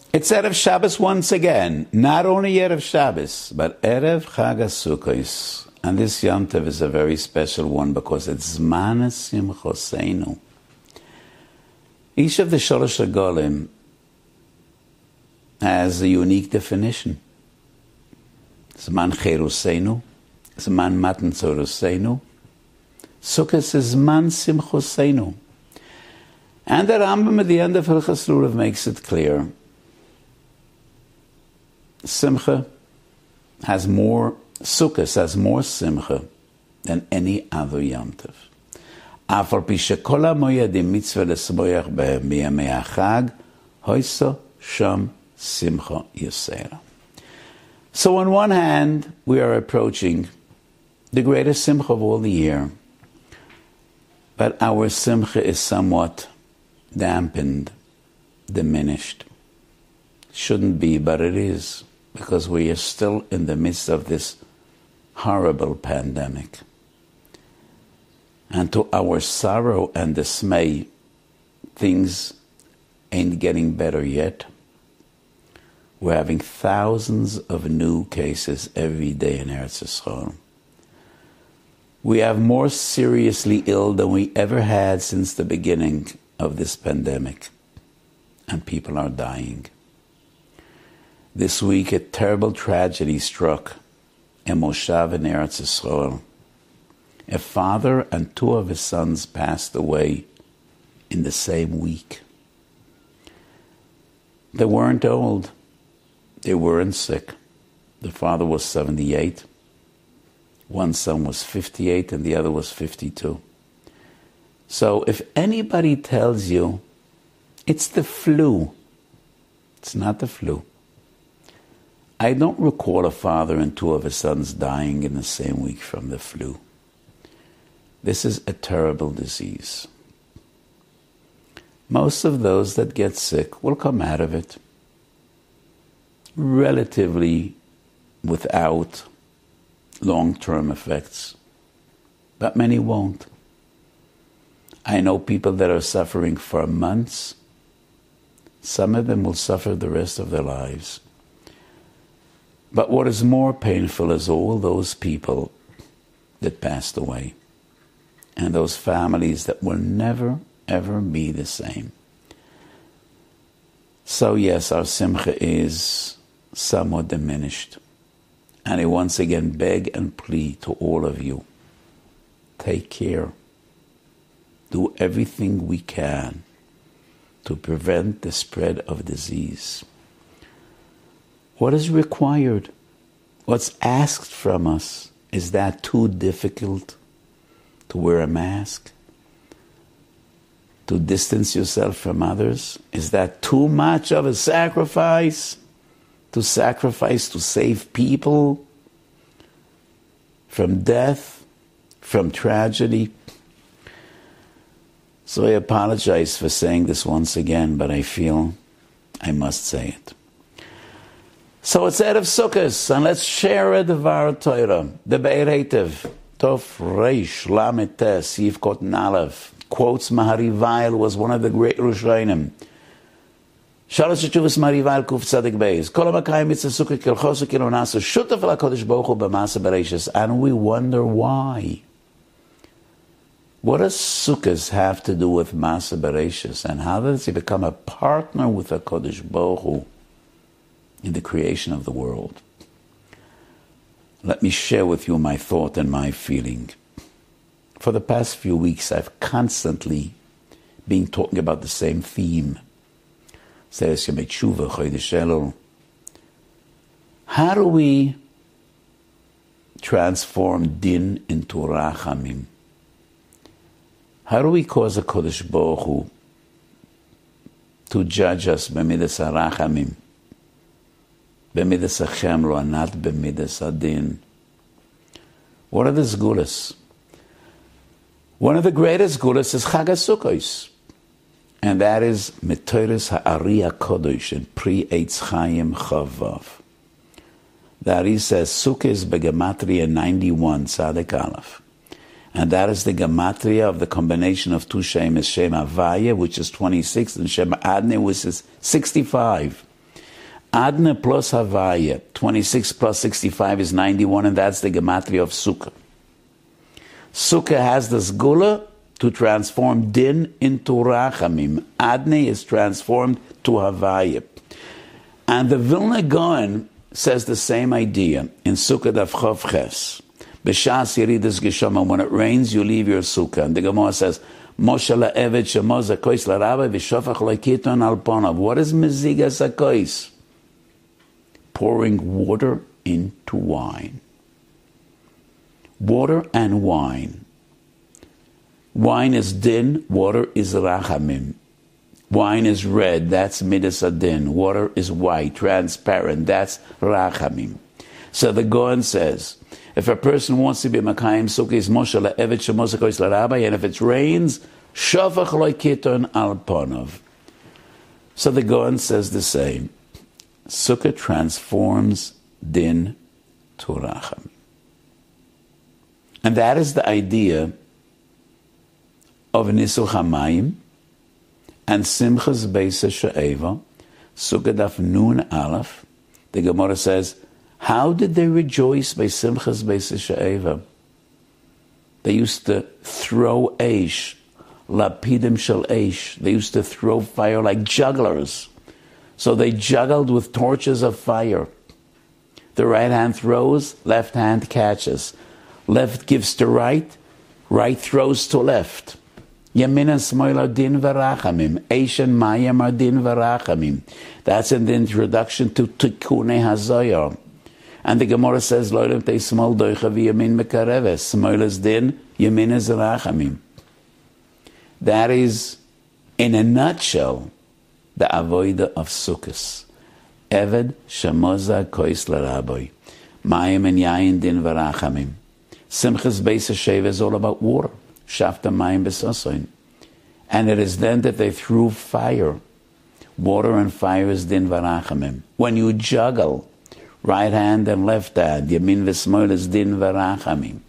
It's Erev Shabbos once again. Not only Erev Shabbos, but Erev Chag HaSukkos. And this Yom Tov is a very special one because it's Zman Simchoseinu. Each of the Shalosh Regalim has a unique definition. Zman Cheruseinu, Zman Matan Tzoroseinu. Sukkos is Zman Simchoseinu. And the Rambam at the end of Hilchos Lulav makes it clear. Simcha has more, Sukkos has more Simcha than any other Yom Tov. Afal pi shekol hamoyadim mitzvah lesmoyach behem biyamei hachag, hoyso sham simcha yosera. So on one hand, we are approaching the greatest Simcha of all the year, but our Simcha is somewhat dampened, diminished. Shouldn't be, but it is, because we are still in the midst of this horrible pandemic. And to our sorrow and dismay, things ain't getting better yet. We're having thousands of new cases every day in Eretz Yisrael. We have more seriously ill than we ever had since the beginning of this pandemic. And people are dying. This week, a terrible tragedy struck a moshav in Eretz Yisrael. A father and two of his sons passed away in the same week. They weren't old. They weren't sick. The father was 78. One son was 58 and the other was 52. So if anybody tells you it's the flu, it's not the flu. I don't recall a father and two of his sons dying in the same week from the flu. This is a terrible disease. Most of those that get sick will come out of it relatively without long-term effects, but many won't. I know people that are suffering for months. Some of them will suffer the rest of their lives. But what is more painful is all those people that passed away and those families that will never, ever be the same. So yes, our simcha is somewhat diminished. And I once again beg and plead to all of you, take care. Do everything we can to prevent the spread of disease. What is required? What's asked from us? Is that too difficult? To wear a mask? To distance yourself from others? Is that too much of a sacrifice? To sacrifice to save people from death, from tragedy? So I apologize for saying this once again, but I feel I must say it. So it's Erev Sukkos, and let's share a Devar Torah, the Be'er Heitev, Tov Reish Lamed Tes Yivkot Nalev, quotes Maharivail, was one of the great Rishonim. Shalosh Teshuvos Maharivail Kuf Tzadik Beis. Kol HaMakayim Mitzvah Sukkah Kilchosu Kilonasu Shutaf LaKodesh Baruch Hu B'Maaseh Bereishis. And we wonder why. What does Sukkos have to do with Maaseh Bereishis? And how does he become a partner with the Kodesh Baruch Hu in the creation of the world? Let me share with you my thought and my feeling. For the past few weeks, I've constantly been talking about the same theme. How do we transform din into rachamim? How do we cause a Kodesh Baruch Hu to judge us b'midas harachamim, b'midas hachemro, and not b'midas hadin? What are the sgulas? One of the greatest sgulas is Chag HaSukkos, and that is Metoras Ha'ari HaKodesh in Pri Eitz Chaim Chavav. The Ari says Sukkah is begematria 91 Tzaddik Aleph. And that is the gematria of the combination of two Shemas, Shem Havaya, which is 26, and Shem Adne, which is 65. Adne plus Havaya, 26 plus 65 is 91, and that's the gematria of Sukkah. Sukkah has this gula to transform din into rachamim. Adne is transformed to Havaya. And the Vilna Gaon says the same idea in Sukkah Daf Chof Ches. B'shas yiridas geshama, when it rains, you leave your sukkah. And the Gemara says, Moshe la'eved shemo zakois la'rabbi v'shofach lo'ikiton al ponav. What is mezigas zakois? Pouring water into wine. Water and wine. Wine is din, water is rachamim. Wine is red, that's midas adin. Water is white, transparent, that's rachamim. So the Gaon says, if a person wants to be Makayim Sukkah, Moshe la'eved shemo zakois la'rabbi, and if it rains, shofach lo'ikiton al ponav. So the Gaon says the same. Sukkah transforms din to racham. And that is the idea of Nisuch HaMayim and Simchas Beis HaSha'eva, Sukkah Daf Nun Aleph. The Gemara says, how did they rejoice by Simchas Beis HaSha'eva? They used to throw eish, lapidim shel eish. They used to throw fire like jugglers. So they juggled with torches of fire. The right hand throws, left hand catches. Left gives to right, right throws to left. Yamin and Smoil are din v'rachamim. Eish and Mayim are din v'rachamim. That's in the introduction to Tikkun HaZoyar. And the Gemara says, Lo'elim tei smol doicha v'yamin mekareves. Smoil is din, Yamin is rachamim. That is, in a nutshell, the avoida of Sukkos. Eved shemoza kois l'raboy. Mayim and yayin din v'rachamim. Simchas Beis HaSheva is all about water. Shafta mayim b'sosoin. And it is then that they threw fire. Water and fire is din v'rachamim. When you juggle, right hand and left hand, yamin v'smoil is din v'rachamim.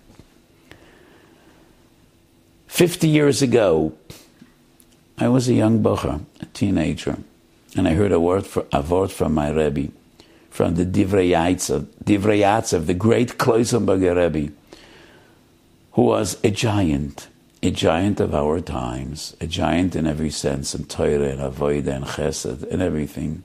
50 years ago, I was a young bocher, a teenager, and I heard a word from my Rebbe, from the Divrei Yatzav, the great Kloisenberger Rebbe, who was a giant of our times, a giant in every sense, in Torah and Avodah and Chesed and everything.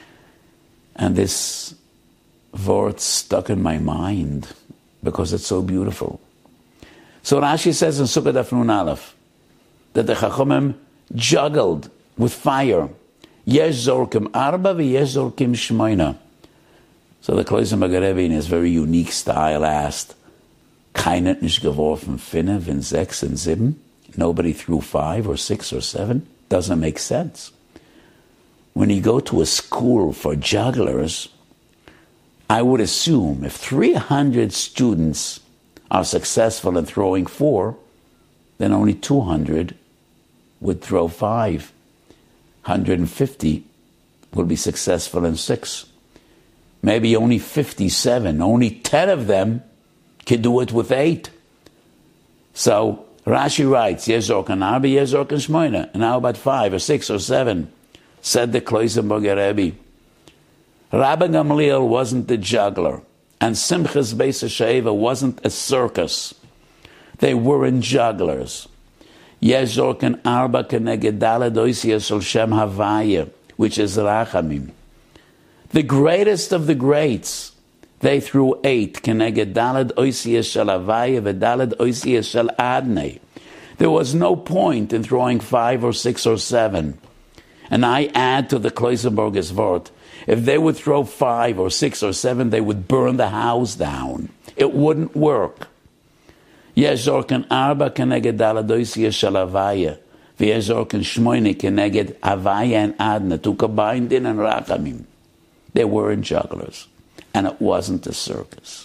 And this word stuck in my mind because it's so beautiful. So Rashi says in Sukkah Daf Nun Aleph that the Chachamim juggled with fire. Yesh zorkim arba v'yesh zorkim shmoina. So the Kloisenberger Rebbe, in his very unique style, asked, Keiner nicht geworfen finne, wenn 6 and 7? Nobody threw 5 or 6 or 7? Doesn't make sense. When you go to a school for jugglers, I would assume if 300 students are successful in throwing 4, then only 200 would throw 5. 150 will be successful in 6. Maybe only 57, only 10 of them can do it with 8. So Rashi writes, Yezorkan Arba, Yezorkan Shmoina. And how about 5 or 6 or 7? Said the Kloisenberger Rebbe. Rabbi Gamliel wasn't the juggler, and Simchas Beis HaSheva wasn't a circus. They weren't jugglers. Yezorkan Arba keneged Daled Oisia Shel Shem Havaya, which is Rachamim. The greatest of the greats, they threw 8. Keneged Daled Oisia Shel Havaya v'Daled Oisia Shel Adnei. There was no point in throwing 5 or 6 or 7. And I add to the Kloisenberger's word, if they would throw 5 or 6 or 7, they would burn the house down. It wouldn't work. Yezorkan Arba keneged Daled Oisia Shel Havaya v'Yezorkan Shmoini keneged Havaya and Adna, to combine din and Rachamim. They weren't jugglers, and it wasn't a circus.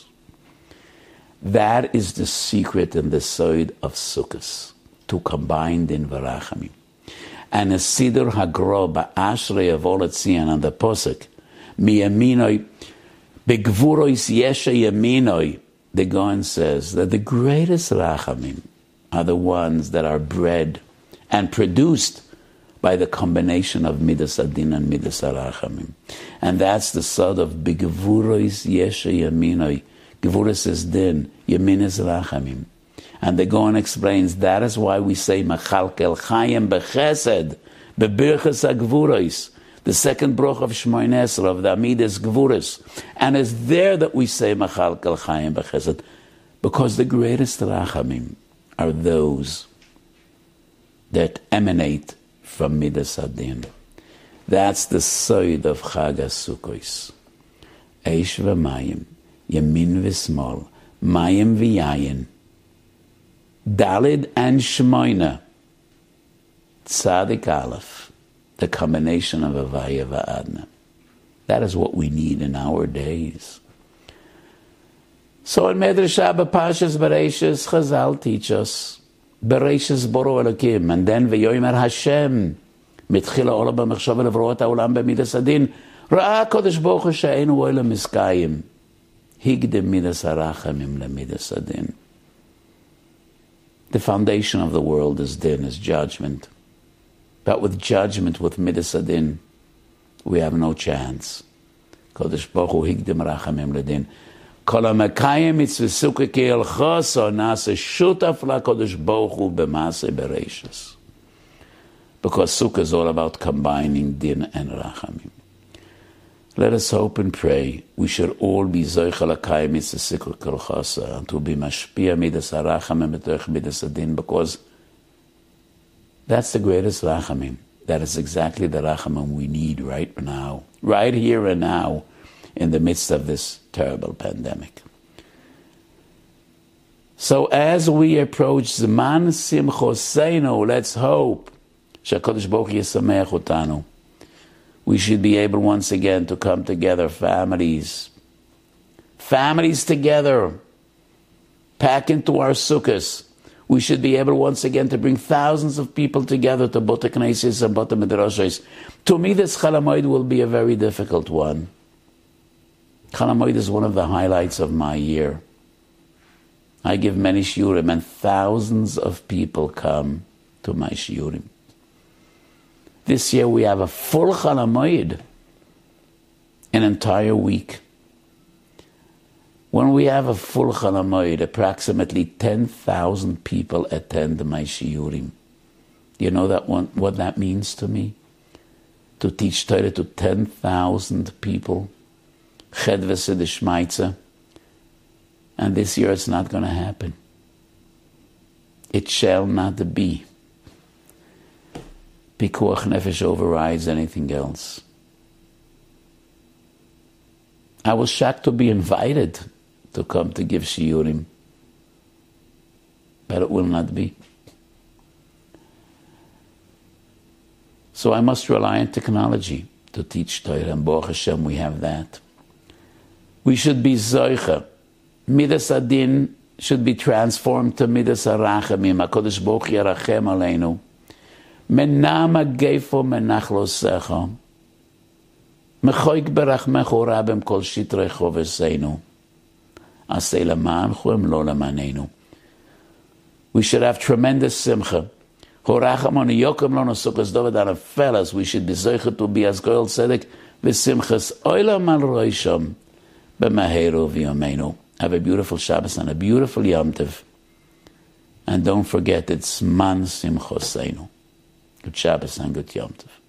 That is the secret and the side of Sukkos, to combine din v'rachamim. And a Siddur Hagro ba'ashrei of all Etzion on the posuk, miyaminoi begvurois yesha yaminoi. The Gaon says that the greatest rachamim are the ones that are bred and produced by the combination of Midas Adin and Midas Arachamim. And that's the sod of B'gevuros Yesha Yaminoi. Gevuros is Din, Yamin is Rachamim. And the Gaon explains that is why we say Machalkel Chayim B'chesed, B'birches HaGvuros, the second broch of Shmoyne Esrei, of the Amidas Gvuros. And it's there that we say Machalkel Chayim B'chesed, because the greatest Rachamim are those that emanate from Midas Adin. That's the side of Chag HaSukkos. Eish v'mayim, Yamin v'smol, Mayim v'yayin, Dalid and Shmoyne, Tzadik Aleph, the combination of Avaya v'Adna. That is what we need in our days. So in Medrash Pashas Bereishis, Chazal teach us, Bereishis Boro Elokim, and then V'yomer Hashem, Mitchila Olam b'mechshava levroat ha'olam b'midas adin, Ra'a Kodesh Baruch Hu she'einu olam miskayim, Higdem midas harachamim lemidas adin. The foundation of the world is din, is judgment. But with judgment, with midas adin, we have no chance. Kodesh Baruch Hu higdem rachamim ledin. Kol ha'mekayim mitzvah sukkah ke'elchoso nase shutaf la'kodesh Baruch Hu b'maaseh bereishis. Because sukkah is all about combining din and rachamim. Let us hope and pray we should all be zoicha l'kayim mitzvah sukkah ke'elchoso, and to be mashpia midas harachamim b'torch midas adin, because that's the greatest rachamim. That is exactly the rachamim we need right now, right here and now, in the midst of this terrible pandemic. So as we approach Zman Simchoseinu, let's hope Shakadosh Baruch Hu Yisameach Otanu. We should be able once again to come together, families together, pack into our sukkahs. We should be able once again to bring thousands of people together to Bota Knesses and Bota Midrashos. To me, this Chol HaMoed will be a very difficult one. Chol HaMoed is one of the highlights of my year. I give many shiurim, and thousands of people come to my shiurim. This year we have a full Chol HaMoed, an entire week. When we have a full Chol HaMoed, approximately 10,000 people attend my shiurim. You know what that means to me? To teach Torah to 10,000 people. Chedvese de Shmaitza. And this year it's not going to happen. It shall not be. Pikuach Nefesh overrides anything else. I was shocked to be invited to come to give shiurim, but it will not be. So I must rely on technology to teach Torah, and Baruch Hashem we have that. We should be zoicha. Midas adin should be transformed to midas harachamim. HaKadosh Baruch Hu yarachem aleinu. Menama geifo menachlosecha. Mechoik berachmecho rabem kol shitrecho v'seinu. Asei lamanchu em lo lamanenu. We should have tremendous simcha. Horachamon yokem lo nosukas dovedana fellas. We should be zoicha to be as goyal tzedek v'simchas oilam al roisham b'maheru v'yomeinu. Have a beautiful Shabbos and a beautiful Yom Tov. And don't forget, it's Man Simchoseinu. Good Shabbos and good Yom Tov.